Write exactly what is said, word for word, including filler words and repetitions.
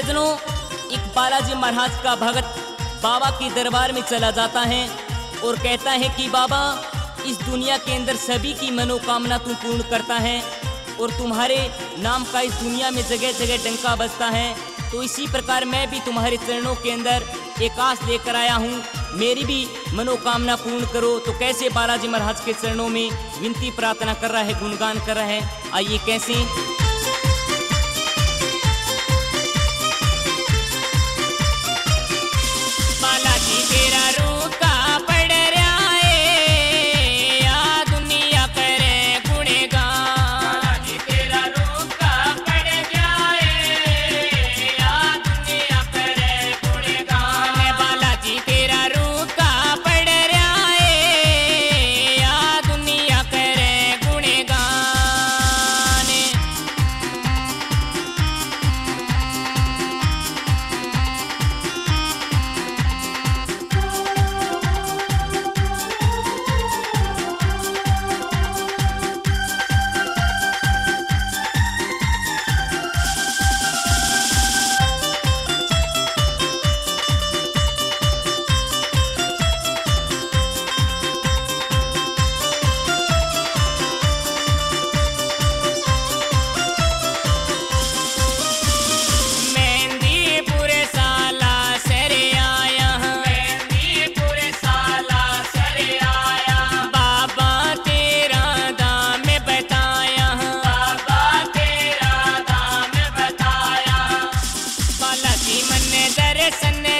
सज्जनों, एक बालाजी महाराज का भगत बाबा के दरबार में चला जाता है और कहता है कि बाबा, इस दुनिया के अंदर सभी की मनोकामना तुम पूर्ण करता है और तुम्हारे नाम का इस दुनिया में जगह जगह डंका बजता है। तो इसी प्रकार मैं भी तुम्हारे चरणों के अंदर एक आस लेकर आया हूँ, मेरी भी मनोकामना पूर्ण करो। तो कैसे बालाजी महाराज के चरणों में विनती प्रार्थना कर रहा है, गुणगान कर रहा है, आइए कैसे। बालाजी तेरा रूका पड़ रहा है, या दुनिया करे गुणगान। बालाजी तेरा रूका पड़ गया है, या दुनिया करे गुणगान। बालाजी तेरा रूका पड़ रहा है, या दुनिया करे गुणगान। मेहंदीपुर साला सरे आया, मेहंदीपुर साला सरे आया। बाबा तेरा दाम बताया, बाबा तेरा दाम बताया। बालाजी मन दर्शन